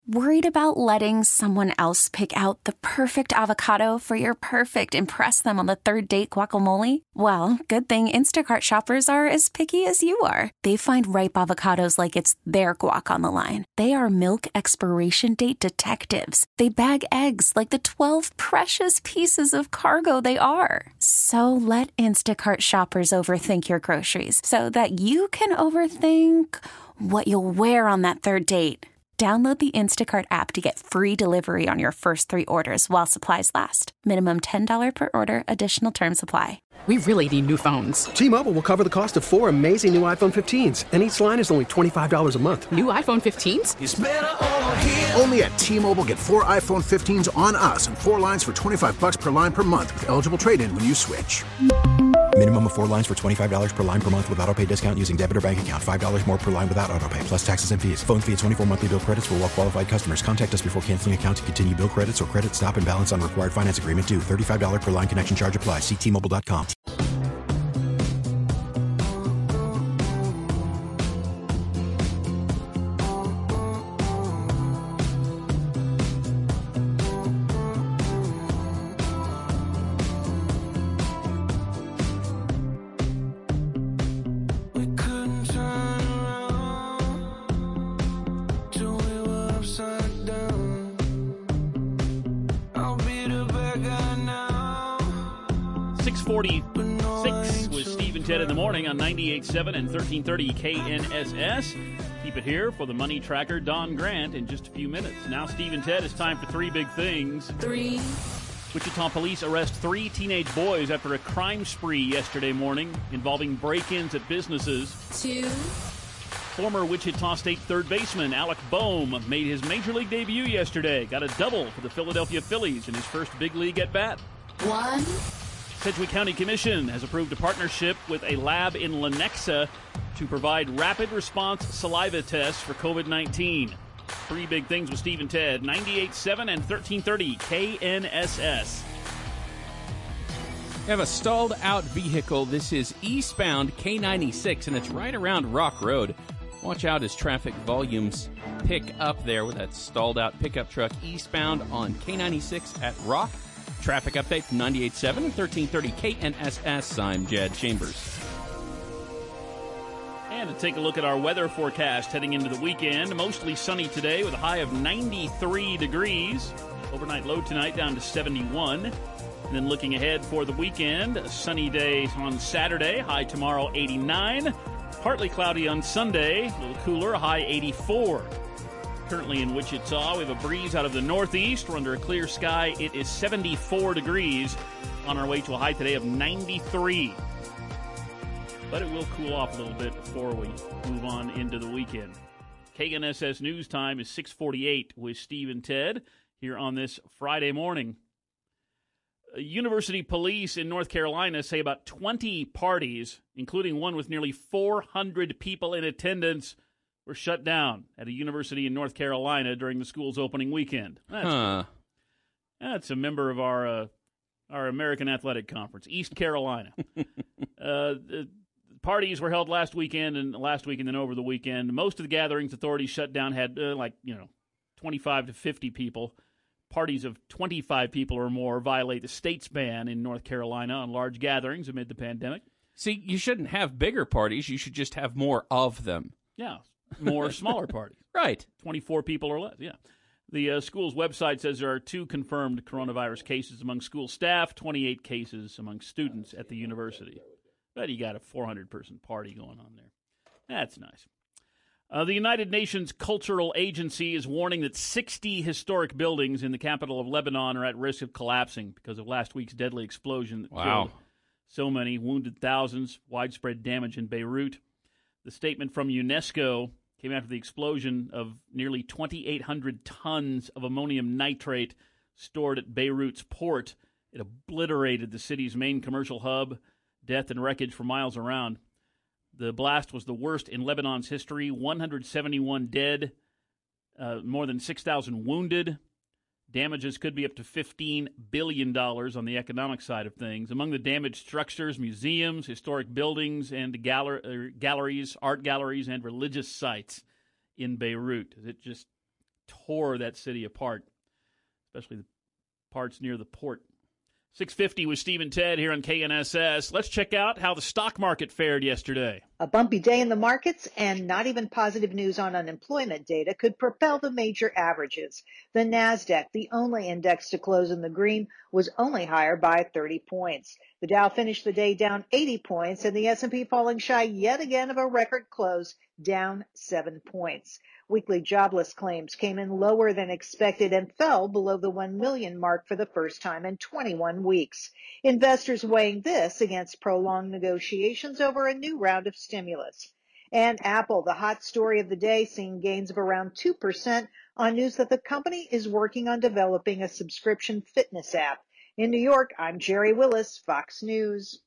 Worried about letting someone else pick out the perfect avocado for your perfect impress them on the third date guacamole? Well, good thing Instacart shoppers are as picky as you are. They find ripe avocados like it's their guac on the line. They are milk expiration date detectives. They bag eggs like the 12 precious pieces of cargo they are. So let Instacart shoppers overthink your groceries so that you can overthink what you'll wear on that third date. Download the Instacart app to get free delivery on your first 3 orders while supplies last. Minimum $10 per order. Additional terms apply. We really need new phones. T-Mobile will cover the cost of 4 amazing new iPhone 15s, and each line is only $25 a month. New iPhone 15s? It's better over here. Only at T-Mobile, get 4 iPhone 15s on us and 4 lines for $25 per line per month with eligible trade-in when you switch. Minimum of 4 lines for $25 per line per month with autopay discount using debit or bank account. $5 more per line without autopay, plus taxes and fees. Phone fee at 24 monthly bill credits for well-qualified customers. Contact us before canceling account to continue bill credits or credit stop and balance on required finance agreement due. $35 per line connection charge applies. See T-Mobile.com. With Steve and Ted in the morning on 98.7 and 1330 KNSS. Keep it here for the Money Tracker, Don Grant, in just a few minutes. Now, Steve and Ted, it's time for 3 big things. 3. Wichita police arrest 3 teenage boys after a crime spree yesterday morning involving break-ins at businesses. 2. Former Wichita State third baseman Alec Boehm made his major league debut yesterday. Got a double for the Philadelphia Phillies in his first big league at-bat. 1. Sedgwick County Commission has approved a partnership with a lab in Lenexa to provide rapid response saliva tests for COVID-19. 3 big things with Steve and Ted, 98.7 and 1330 KNSS. We have a stalled out vehicle. This is eastbound K96, and it's right around Rock Road. Watch out as traffic volumes pick up there with that stalled out pickup truck eastbound on K96 at Rock. Traffic update from 98.7 and 1330 KNSS. I'm Jed Chambers. And to take a look at our weather forecast heading into the weekend, mostly sunny today with a high of 93 degrees. Overnight low tonight down to 71. And then looking ahead for the weekend, a sunny day on Saturday, high tomorrow 89. Partly cloudy on Sunday, a little cooler, a high 84. Currently in Wichita, we have a breeze out of the northeast. We're under a clear sky. It is 74 degrees on our way to a high today of 93. But it will cool off a little bit before we move on into the weekend. KNSS News Time is 6:48 with Steve and Ted here on this Friday morning. University police in North Carolina say about 20 parties, including one with nearly 400 people in attendance, were shut down at a university in North Carolina during the school's opening weekend. That's a member of our American Athletic Conference, East Carolina. The parties were held last weekend and then over the weekend. Most of the gatherings authorities shut down had 25 to 50 people. Parties of 25 people or more violate the state's ban in North Carolina on large gatherings amid the pandemic. See, you shouldn't have bigger parties. You should just have more of them. Yeah. More smaller parties. Right. 24 people or less, yeah. The school's website says there are 2 confirmed coronavirus cases among school staff, 28 cases among students at the university. But you got a 400-person party going on there. That's nice. The United Nations Cultural Agency is warning that 60 historic buildings in the capital of Lebanon are at risk of collapsing because of last week's deadly explosion that killed so many, wounded thousands, widespread damage in Beirut. The statement from UNESCO came after the explosion of nearly 2,800 tons of ammonium nitrate stored at Beirut's port. It obliterated the city's main commercial hub, death and wreckage for miles around. The blast was the worst in Lebanon's history, 171 dead, more than 6,000 wounded. Damages could be up to $15 billion on the economic side of things. Among the damaged structures, museums, historic buildings, and galleries, art galleries, and religious sites in Beirut. It just tore that city apart, especially the parts near the port. 6:50 with Steve and Ted here on KNSS. Let's check out how the stock market fared yesterday. A bumpy day in the markets and not even positive news on unemployment data could propel the major averages. The NASDAQ, the only index to close in the green, was only higher by 30 points. The Dow finished the day down 80 points and the S&P falling shy yet again of a record close, down 7 points. Weekly jobless claims came in lower than expected and fell below the 1 million mark for the first time in 21 weeks. Investors weighing this against prolonged negotiations over a new round of stimulus. And Apple, the hot story of the day, seeing gains of around 2% on news that the company is working on developing a subscription fitness app. In New York, I'm Jerry Willis, Fox News.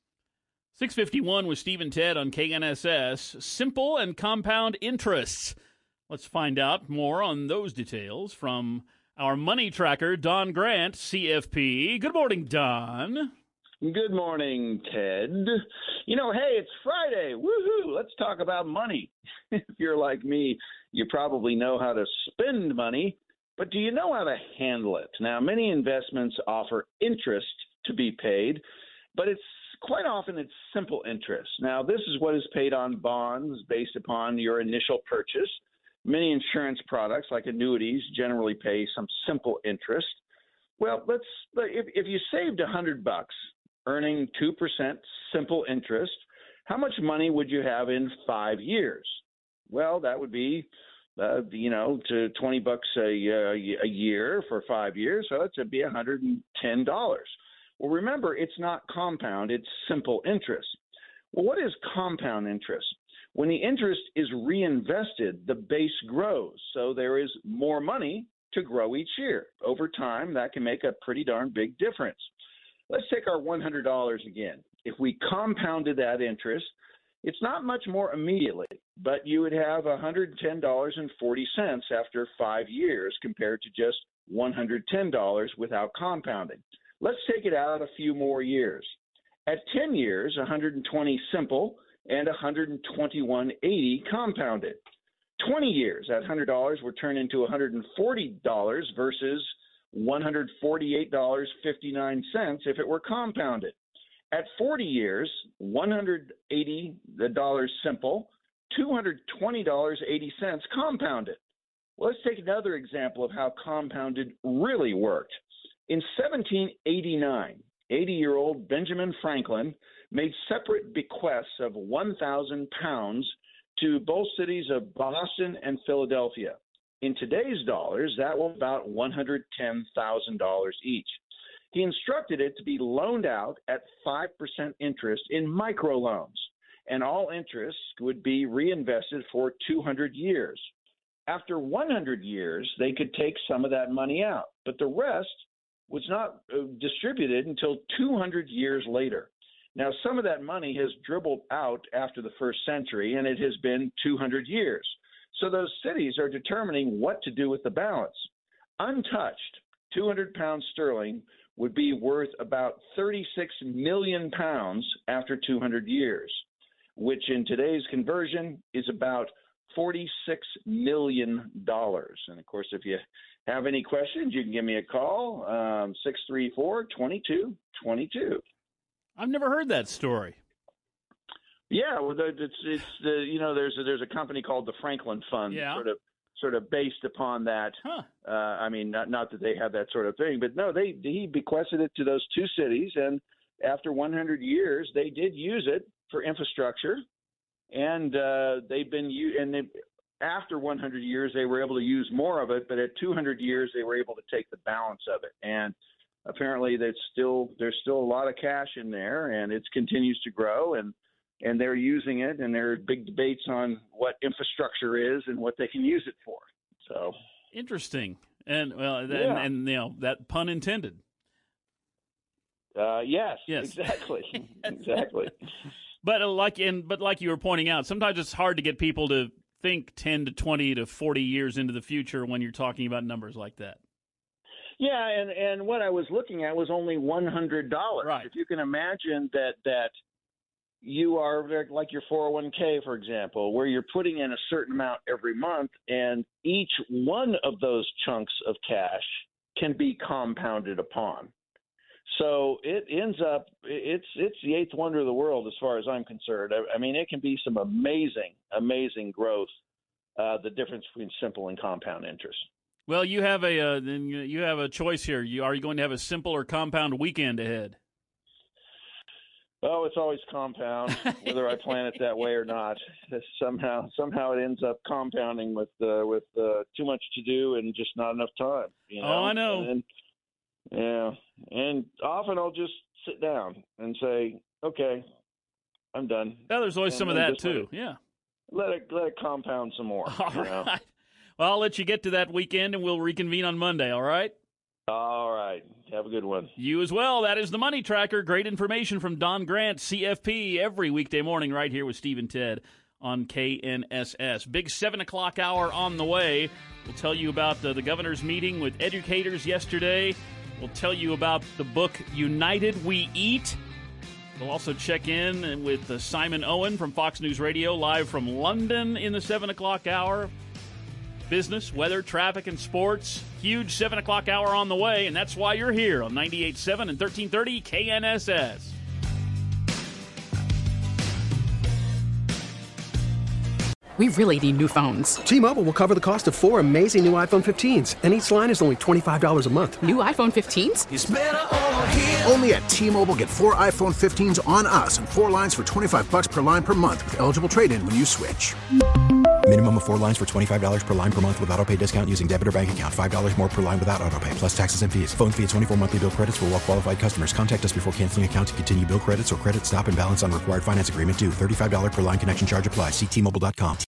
6:51 with Steve and Ted on KNSS. Simple and compound interests. Let's find out more on those details from our money tracker, Don Grant, CFP. Good morning, Don. Good morning, Ted. Hey, it's Friday. Woohoo! Let's talk about money. If you're like me, you probably know how to spend money, but do you know how to handle it? Now, many investments offer interest to be paid, but quite often it's simple interest. Now, this is what is paid on bonds based upon your initial purchase. Many insurance products, like annuities, generally pay some simple interest. Well, if you saved $100, earning 2% simple interest, how much money would you have in 5 years? Well, that would be, to $20 a year for 5 years, so that'd be $110. Well, remember, it's not compound; it's simple interest. Well, what is compound interest? When the interest is reinvested, the base grows, so there is more money to grow each year. Over time, that can make a pretty darn big difference. Let's take our $100 again. If we compounded that interest, it's not much more immediately, but you would have $110.40 after 5 years compared to just $110 without compounding. Let's take it out a few more years. At 10 years, 120 simple and 121.80 compounded. 20 years at $100 would turn into $140 versus $148.59 if it were compounded. At 40 years, $180 simple, $220.80 compounded. Well, let's take another example of how compounded really worked. In 1789, 80-year-old Benjamin Franklin made separate bequests of 1,000 pounds to both cities of Boston and Philadelphia. In today's dollars, that was about $110,000 each. He instructed it to be loaned out at 5% interest in microloans, and all interest would be reinvested for 200 years. After 100 years, they could take some of that money out, but the rest was not distributed until 200 years later. Now, some of that money has dribbled out after the first century, and it has been 200 years. So those cities are determining what to do with the balance. Untouched, 200 pounds sterling would be worth about 36 million pounds after 200 years, which in today's conversion is about $46 million. And, of course, if you have any questions, you can give me a call, 634-2222. I've never heard that story. Yeah, well, it's there's a company called the Franklin Fund, sort of based upon that. Huh. Not that they have that sort of thing, but no, he bequested it to those two cities, and after 100 years, they did use it for infrastructure, and after 100 years, they were able to use more of it, but at 200 years, they were able to take the balance of it, and apparently there's still a lot of cash in there, and it continues to grow, and they're using it, and there are big debates on what infrastructure is and what they can use it for. So interesting, and that pun intended. Yes, exactly, exactly. But like you were pointing out, sometimes it's hard to get people to think 10 to 20 to 40 years into the future when you're talking about numbers like that. Yeah, and what I was looking at was only $100. Right. If you can imagine that you are like your 401k, for example, where you're putting in a certain amount every month, and each one of those chunks of cash can be compounded upon. So it ends up, it's the eighth wonder of the world as far as I'm concerned. I mean, it can be some amazing growth, the difference between simple and compound interest. Well, you have a choice here. Are you going to have a simple or compound weekend ahead? Oh, it's always compound, whether I plan it that way or not. Somehow it ends up compounding with too much to do and just not enough time. You know? Oh, I know. And often I'll just sit down and say, okay, I'm done. Yeah, there's always some of that too. Let it compound some more. All right. Well, I'll let you get to that weekend, and we'll reconvene on Monday. All right. All right. Have a good one. You as well. That is the Money Tracker. Great information from Don Grant, CFP, every weekday morning right here with Steve and Ted on KNSS. Big 7 o'clock hour on the way. We'll tell you about the governor's meeting with educators yesterday. We'll tell you about the book United We Eat. We'll also check in with Simon Owen from Fox News Radio, live from London in the 7 o'clock hour. Business, weather, traffic, and sports. Huge 7 o'clock hour on the way, and that's why you're here on 98.7 and 1330 KNSS. We really need new phones. T-Mobile will cover the cost of 4 amazing new iPhone 15s, and each line is only $25 a month. New iPhone 15s? It's better over here. Only at T-Mobile, get 4 iPhone 15s on us and 4 lines for $25 per line per month with eligible trade-in when you switch. Minimum of 4 lines for $25 per line per month with auto-pay discount using debit or bank account. $5 more per line without auto-pay, plus taxes and fees. Phone fee at 24 monthly bill credits for well-qualified customers. Contact us before canceling account to continue bill credits or credit stop and balance on required finance agreement due. $35 per line connection charge applies. See T-Mobile.com.